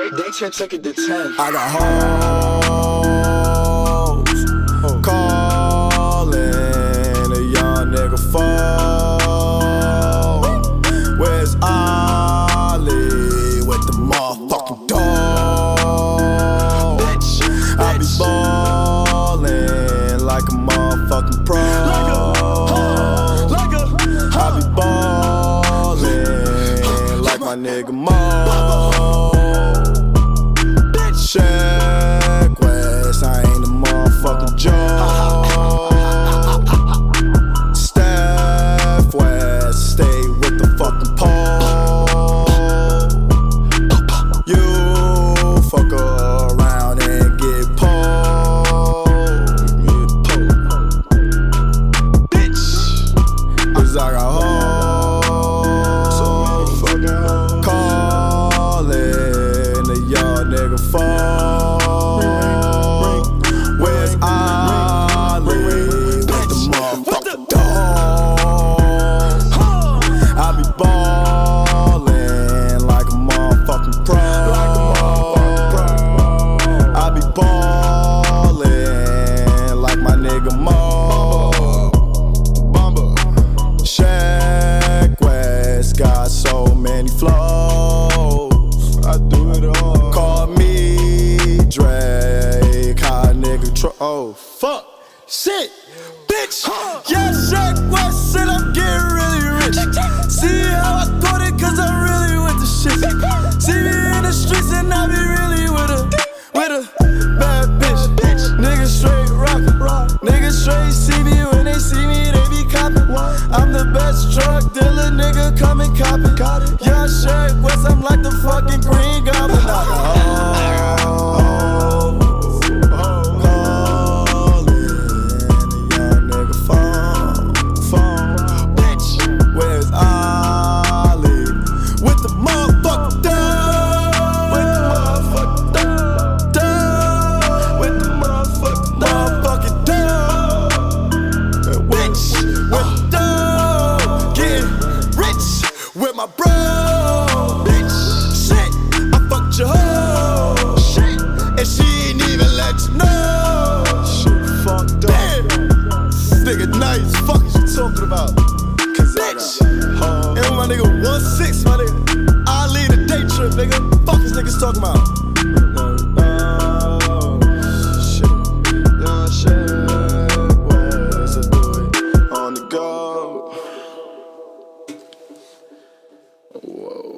They took it to 10. I got hoes calling a young nigga phone. Where's Ollie with the motherfucking dog? I be ballin' like a motherfucking pro. I be ballin' like my nigga Mo. Check West, I ain't a motherfucking joke. Steph West, stay with the fucking pole. You fuck around and get pulled. Bitch, 'cause I got hoes calling a young nigga phone. Where's Ollie with the motherfucking dog? I be ballin' like a motherfucking pro. I be ballin' like my nigga Mo. Check West got so many flows. I do it all. Call me Drake, how a nigga oh fuck, shit, bitch. Yeah, Check West said I'm getting really rich. See how I got it, 'cause I'm really with the shit. See me in the streets and I be really with a bad bitch. Niggas straight rockin', niggas straight see me when they see me, they be coppin'. I'm the best drug dealer, nigga, come and cop it. Yeah, Check West, I'm like the fucking Green Goblin. With my bro, bitch, shit, I fucked your hoe, shit, and she ain't even let you know. Shit fucked up. Nigga nice, fuck is you talking about? 'Cause bitch, and my nigga 1-6, my nigga, I lead a day trip, nigga. Fuck is niggas talking about? Shit, nah, shit, where's I do it on the go? Whoa.